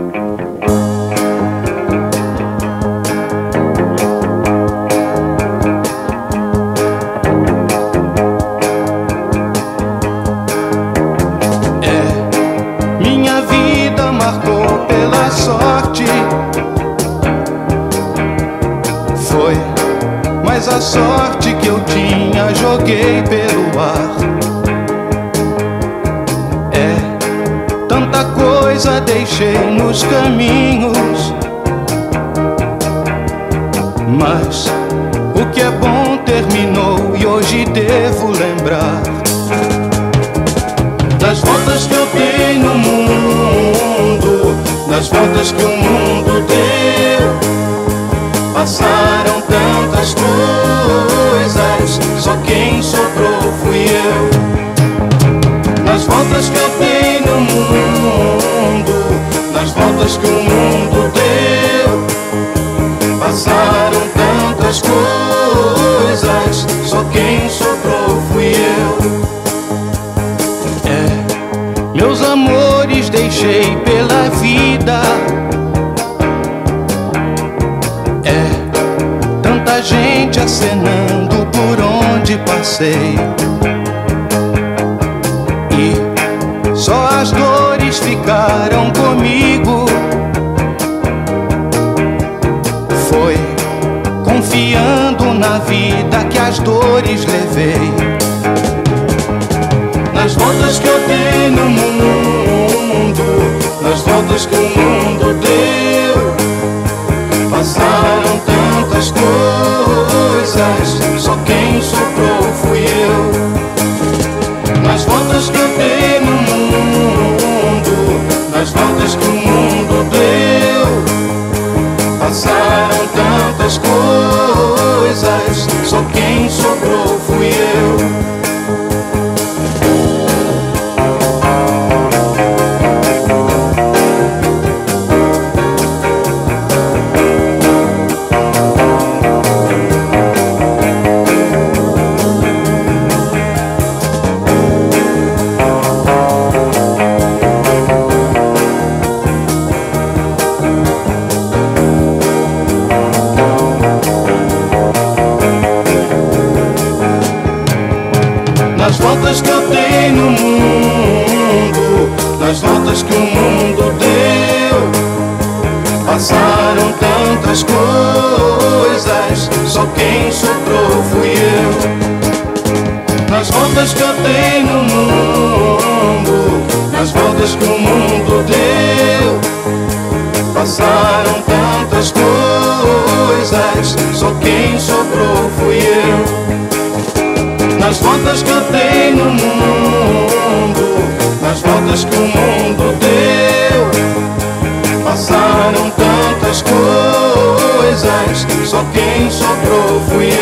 Minha vida marcou pela sorte. Foi, mas a sorte que eu tinha joguei pelo ar. Tanta coisa deixei nos caminhos, mas o que é bom terminou e hoje devo lembrar das voltas que eu dei no mundo, das voltas que o mundo deu. Passaram tantas coisas, só quem sobrou fui eu. Nas voltas que eu dei no mundo, nas voltas que o mundo deu. Passaram tantas coisas, só quem sobrou fui eu. Meus amores deixei pela vida. Tanta gente acenando por onde passei. E só as dores ficaram comigo. Foi confiando na vida que as dores levei. Nas voltas que eu dei no mundo, nas voltas que o mundo deu. Passaram tantas coisas, só quem sobrou fui eu. Nas voltas que eu dei no mundo, nas voltas que o mundo deu. Passaram tantas coisas, só quem sobrou fui eu. Nas voltas que eu dei no mundo, nas voltas que o mundo deu. Passaram tantas coisas, só quem sobrou fui eu. Nas voltas que eu dei no mundo, nas voltas que o mundo deu. Passaram tantas coisas, só quem sobrou fui eu. Nas voltas que eu dei no mundo, nas voltas que o mundo deu. Passaram tantas coisas, só quem sobrou fui eu.